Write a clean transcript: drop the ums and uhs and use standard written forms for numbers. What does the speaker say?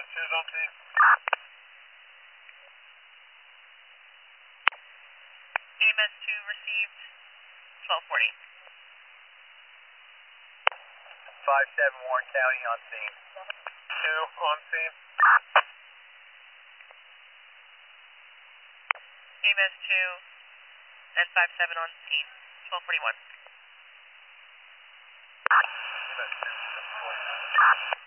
2's on scene. AMS 2 received 1240. 5-7 Warren County on scene. 2 on scene. AMS 2 and 5-7 on scene. 1241. AMS 2, 741.